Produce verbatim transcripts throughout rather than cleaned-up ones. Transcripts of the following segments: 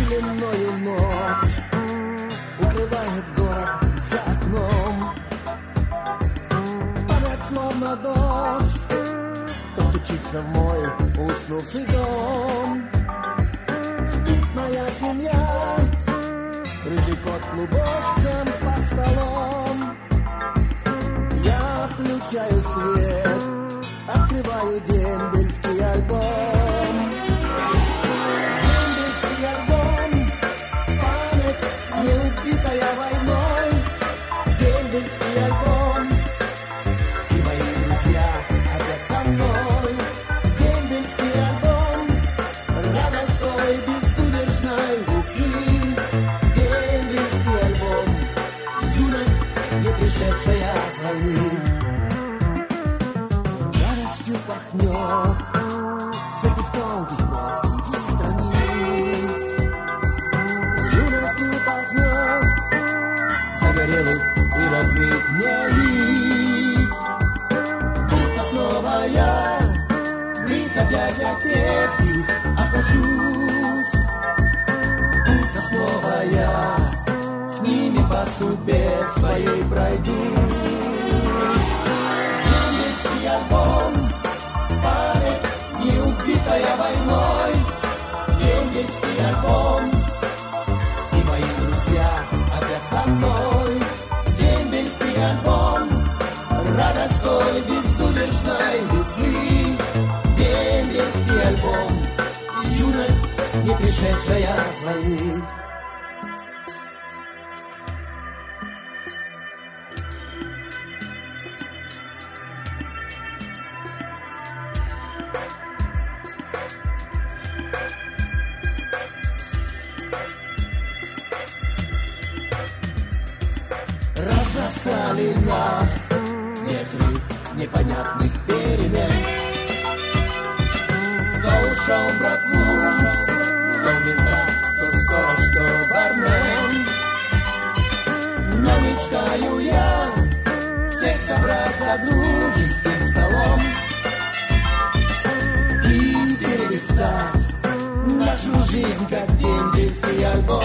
длинною ночь укрывает город за окном. Падает словно дождь, постучится в мой уснувший дом. Спит моя семья, рыжий кот клубочком под столом. Я включаю свет, открываю дембельский альбом. Дембельский альбом, память не убитая войной. Дембельский альбом, и мои друзья опять со мной. Дембельский альбом, радость той безудержной весны. Дембельский альбом, юность, не пришедшая с войны. Радостью пахнет с этих тонких простеньких страниц. Юностью пахнет загорелых и родных мне лиц. Будто снова я в их объятиях крепких окажусь. Будто снова я с ними по судьбе своей пройдусь. Дембельский альбом, память не убитая войной. Дембельский альбом, и мои друзья опять со мной. Дембельский альбом, радость той безудержной весны. Дембельский альбом, юность, не пришедшая с войны. Разбросали нас ветры непонятных перемен. Кто ушел в братву, кто мента, кто сторож, кто бармен. Но мечтаю я всех собрать за дружеским столом и перелистать нашу жизнь, как дембельский альбом.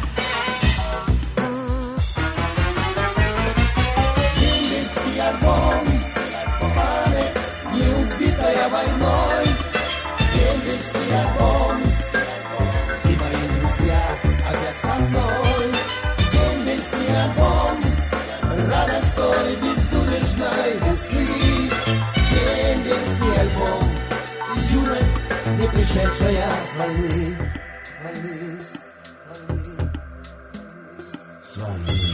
Альбом, память не убитая войной. Дембельский альбом, и мои друзья опять со мной. Дембельский альбом, радость той безудержной весны. Дембельский альбом, юность, не пришедшая с войны. С войны, с войны, с войны.